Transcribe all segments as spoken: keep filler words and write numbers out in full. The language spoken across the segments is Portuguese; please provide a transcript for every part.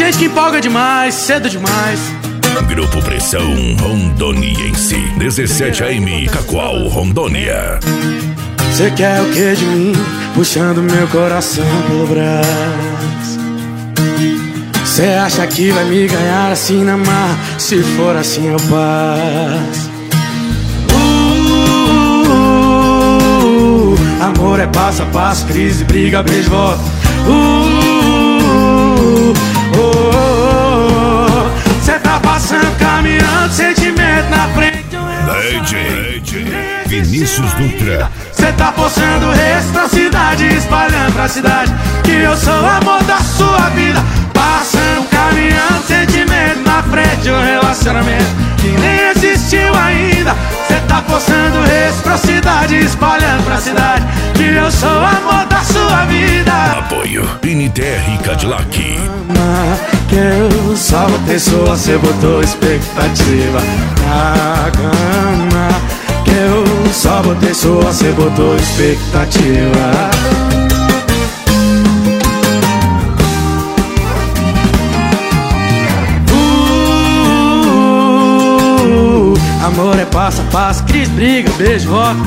gente que empolga demais, cedo demais. Grupo Pressão Rondoniense, dezessete A M, Cacoal, Rondônia. Cê quer o que de mim? Puxando meu coração pelo braço. Cê acha que vai me ganhar assim na marra? Se for assim eu passo. uh, Amor é passo a passo, crise, briga, beijo, volta. uh, uh, uh, Cê tá passando, caminhando, sentimento na frente. D J Vinícius Dutra. Cê tá forçando reciprocidade, espalhando pra cidade que eu sou o amor da sua vida. Passando, caminhando, sentimento na frente de um relacionamento que nem existiu ainda. Cê tá forçando reciprocidade, espalhando pra cidade que eu sou o amor da sua vida. Apoio N T R Cadillac. Que eu só vou ter sua, cê botou expectativa na cama. Que eu só botei sua, cê botou expectativa. uh, Amor é passo a passo, crise, briga, beijo, volta.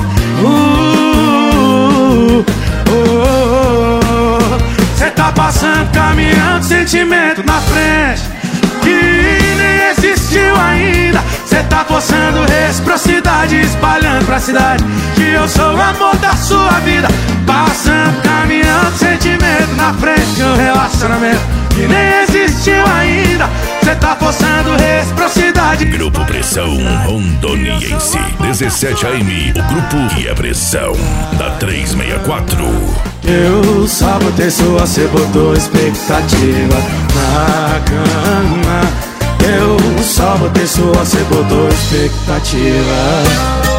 uh, uh, uh, Cê tá passando, caminhando, sentimento na frente que nem existiu ainda. Cê tá forçando reciprocidade, espalhando pra cidade que eu sou o amor da sua vida. Passando, caminhando, sentimento na frente de um relacionamento que nem existiu ainda. Cê tá forçando reciprocidade. Grupo Pressão Rondoniense, dezessete A M, o grupo que é pressão da trezentos e sessenta e quatro. Eu só botei sua, cê botou expectativa na cama. Eu só botei sua, cê botou expectativa.